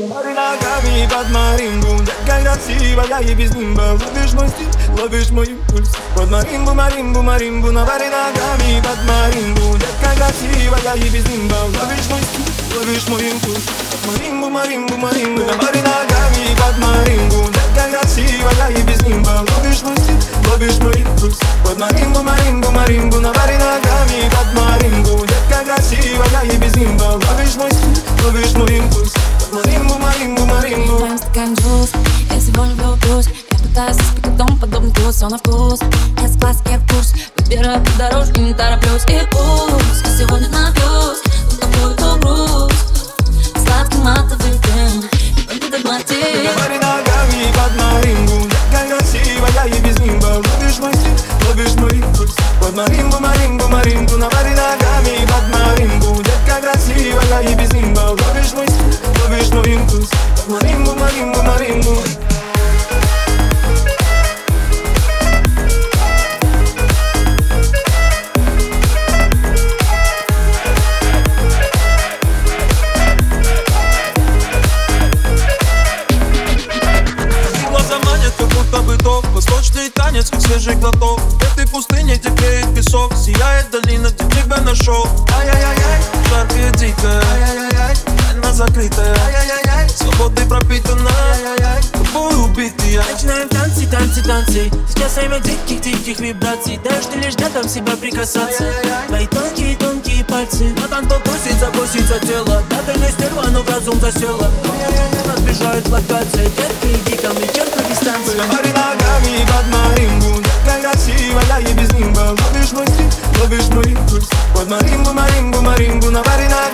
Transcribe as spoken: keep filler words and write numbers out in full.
Говори ногами под маримбу, такая красивая и без нимба. Ловишь мой стиль, ловишь мой импульс. Под маримбу, маримбу, маримбу. Говори ногами под маримбу, такая красивая и без нимба. Ловишь мой стиль, ловишь мой импульс. Маримбу, маримбу, маримбу. Говори ногами под маримбу, такая красивая и без нимба. Ловишь мой стиль, ловишь мой импульс. Под маримбу, маримбу, маримбу. Говори ногами под маримбу, такая красивая и без нимба. Ловишь мой стиль, ловишь мой импульс. Маримбу, маримбу, маримбу. Твоим стакан джуз, я сегодня берусь. Я пытаюсь испить потом подобный вкус, все на вкус. С-класс, я в курс, выбираю по дорожке, не тороплюсь. И пусть я сегодня напьюсь, но тобой то груз. Сладкий матовый дым, победа мотив. Говори ногами под маримбу, такая красивая и без нимба. Ловишь мой стиль, ловишь мой импульс. Под маримбу, маримбу, маримбу. Говори ногами под маримбу, такая красивая и без нимба. Ловишь мой стиль, ловишь мой импульс. Маримбу, маримбу, маримбу. Глаза манят, как будто бы ток. Восточный танец, как свежий глоток. В этой пустыне, где греет песок, сияет долина, где тебя нашел. Ай-яй-яй-яй, жаркая, дикая. Ай-яй-яй-яй, она закрытая. Ай-яй-яй-яй, свободой пропитана. Ай-яй-яй, тобой убитый я. Начинаем танцы, танцы, танцы. Сейчас время диких-диких вибраций. Даешь ты лишь рядом себя прикасаться. Твои тонкие-тонкие пальцы. На танго просит закусить за тело. Да ты не стерва, но в разум засела. Разбежает локация. Детки, иди ко мне, черт на дистанции. Говори ногами под маримбу, такая красивая и без нимба. Ловишь мой стиль, ловишь мой импульс. Под маримбу, маримбу, маримбу. Говори ногами